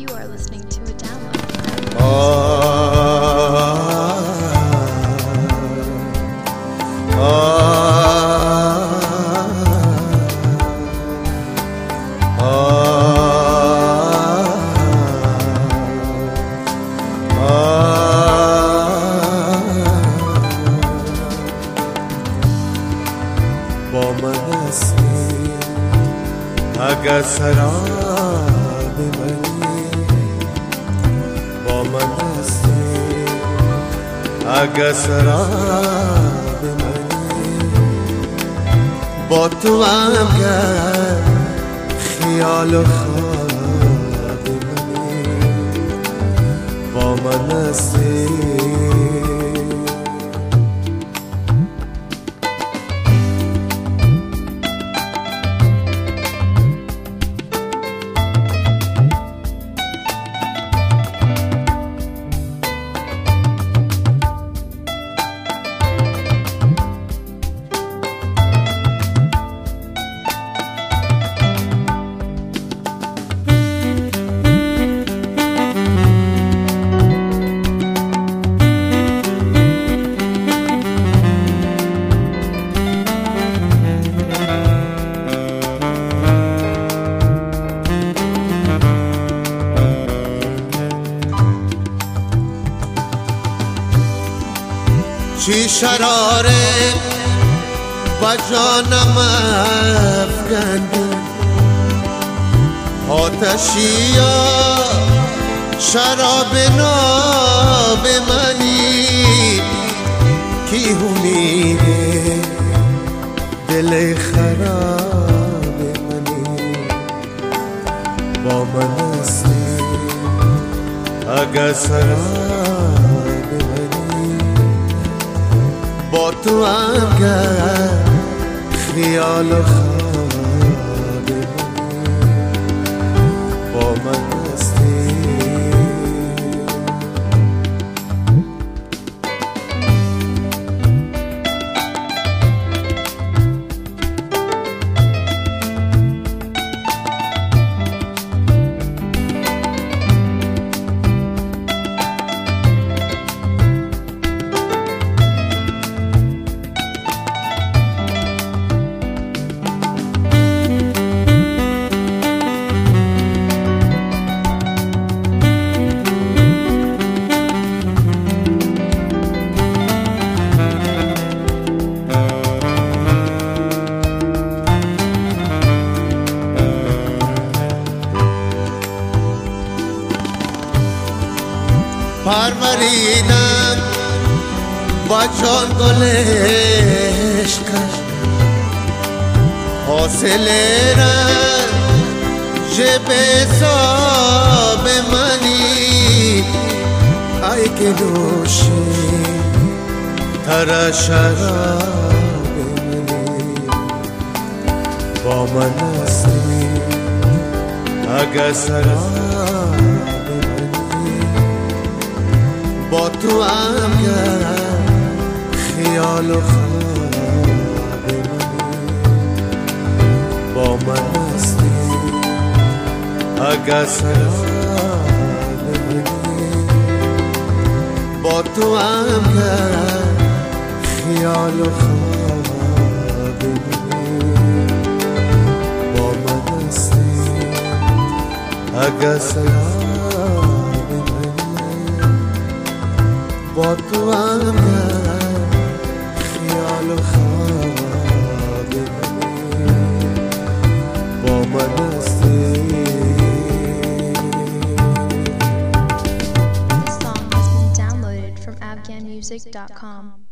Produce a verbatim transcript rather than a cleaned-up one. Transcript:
You are listening to a download. Ah, ah, با من هستی اگر سراب منی، با من هستی اگر سراب منی، با تو هم گر خیال و خواب منی، با من هستی. چی شراره با جانم افگنده، آتشی یا شراب ناب منی، کی میره دل خراب منی، با من هستی اگر سراب منی، با تو هم گر خیال و خواب منی، با من هستی. پروریدم با جان گل عشقش، حاصل رنج حساب منی، ای که نوشی تر شراب منی، با من هستی اگر سراب، با تو هم گر خیال و خواب منی، با من هستی اگر سراب منی، با تو هم گر خیال و خواب منی، با من هستی اگر سراب، با تو هم خیال و خواب منی، با من هستی. This song has been downloaded from afghan music dot com.